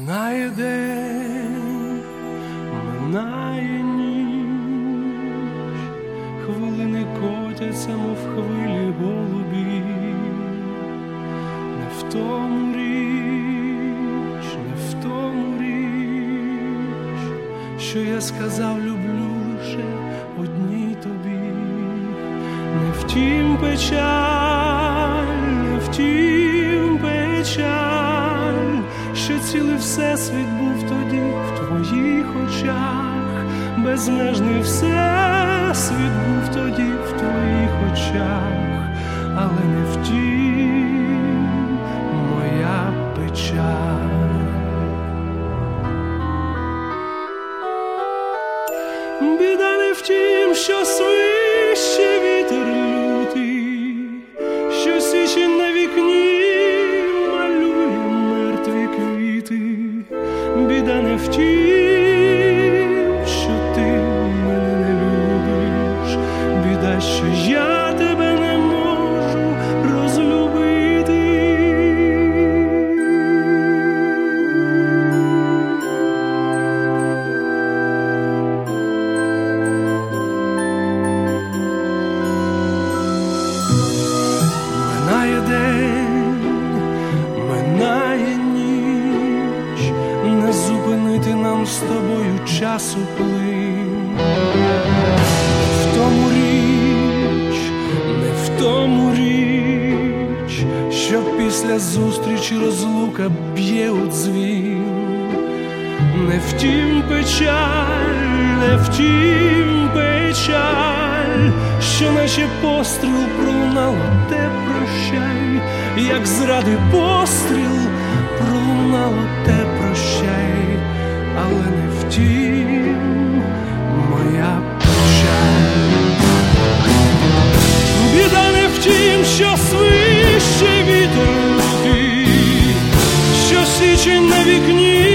Минає день, минає ніч, хвилини котяться, мов хвилі голубі. Не в тому річ, не в тому річ, що я сказав, люблю лише одній тобі. Не втім печаль, не втім печаль, що цілий всесвіт був тоді в твоїх очах. Безмежний всесвіт був тоді в твоїх очах, але не втім моя печаль. Біда не втім, що свище вітер лютий, що січень на вікні малює мертві квіти. Біда не втім, що ти мене не любиш, біда, що я тебе не можу розлюбити. Минає день, минає ніч, не зупинити нам з тобою часу плин. Не в тому річ, не в тому річ, що після зустрічі розлука б'є у дзвін. Не втім печаль, не втім печаль, що наче постріл пролунало, те прощай, як зради постріл пролунало, те прощай, але не втім моя печаль. Біда не втім, що свище вітер лютий, що січень на вікні